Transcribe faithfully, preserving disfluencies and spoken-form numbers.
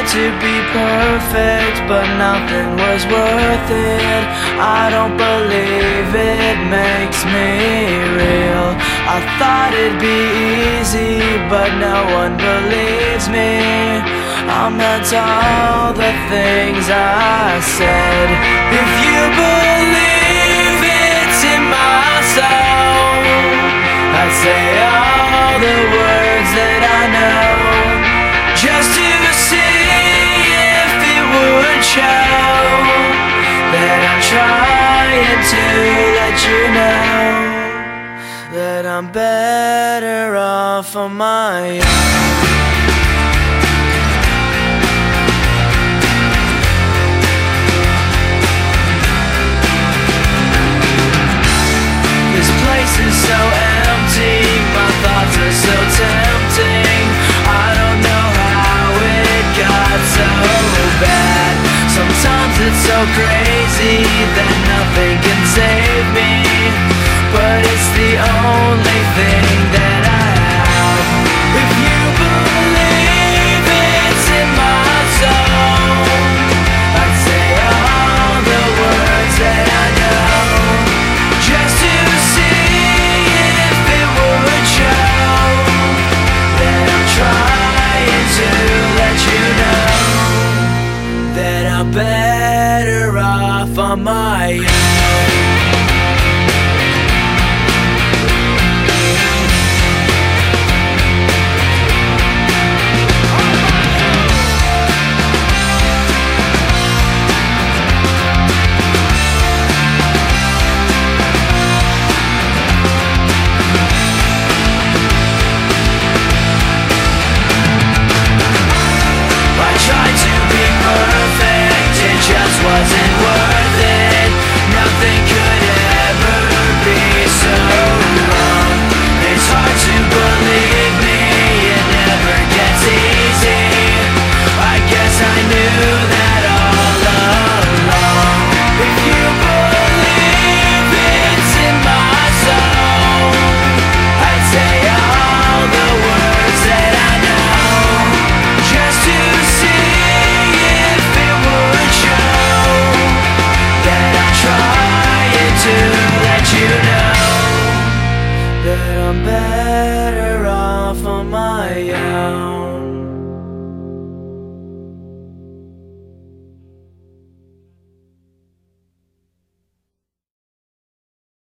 tried to be perfect, but nothing was worth it. I don't believe it makes me real. I thought it'd be easy, but no one believes me. I meant all the things I said. If you believe it's in my soul, I'd say all the words that I know, just to see if it would show that I'm trying to let you know that I'm better off on my own. This place is so empty, my thoughts are so tempting. I don't know how it got so bad. Sometimes it's so crazy that nothing can save me, but it's the only thing that I have. If you believe it's in my soul, I'd say all the words that I know, just to see if it would show that I'm trying to let you know that I'm better off on my own. Wasn't worth it. Nothing could ever be so wrong. It's hard to believe me, it never gets easy. I guess I knew that all along. If you believe it's in my soul, I'd say all the words that I know, just to see if it would show to let you know that I'm better.